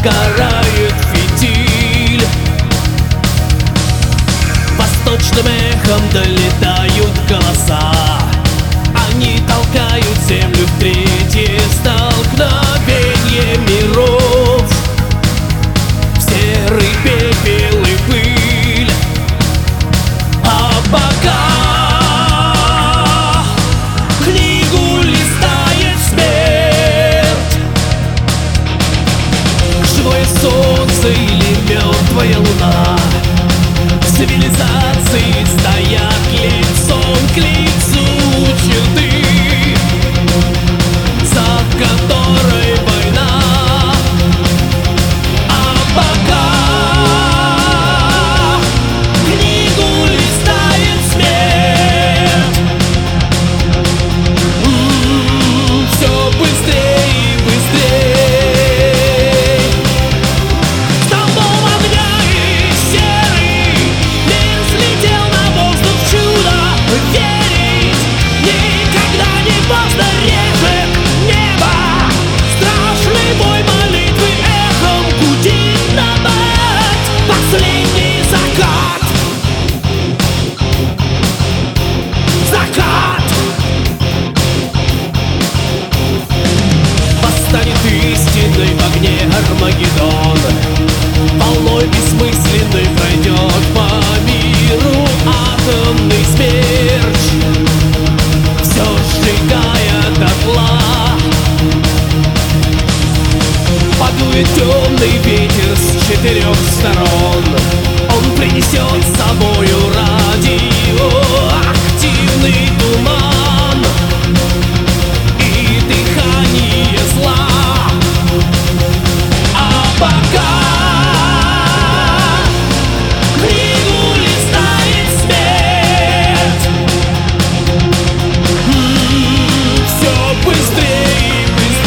сгорает фитиль. Восточным эхом долетают голоса, они толкают землю в третье столкновение миров. В серый пепел и пыль. А пока книгу листает смерть, живое солнце или мертвая луна, цивилизации стоят лицом к лицу черты, за которой война. А пока книгу листает смерть, все быстрее и быстрее. Столбом огня и серый мир взлетел на воздух чудо. Верить никогда не поздно, режет небо. Страшный бой молитвы эхом гудит набат. Последний закат. Закат. Восстанет истинный в огне Армагеддон. Волной бессмысленной пройдет по миру атомный смерч, все сжигая дотла. Подует темный ветер с 4 сторон, он принесет с собою радиоактивный туман и дыхание зла. А пока книгу листает смерть, все быстрее и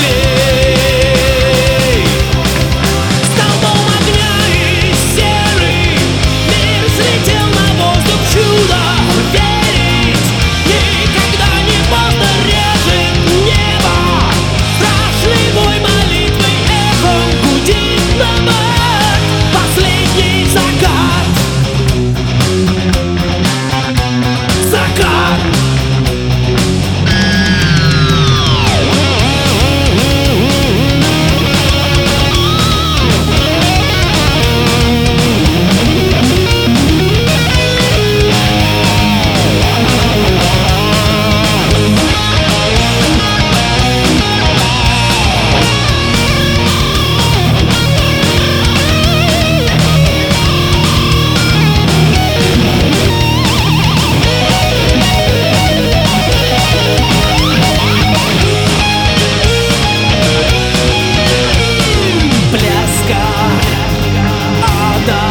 быстрее. Столбом огня и серый мир взлетел на воздух чудо. Верить никогда не поздно, режет небо. Страшный бой молитвой эхом гудит набат. Последний закат. Закат. Пляска ада.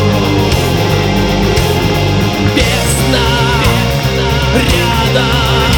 Бездна рядом.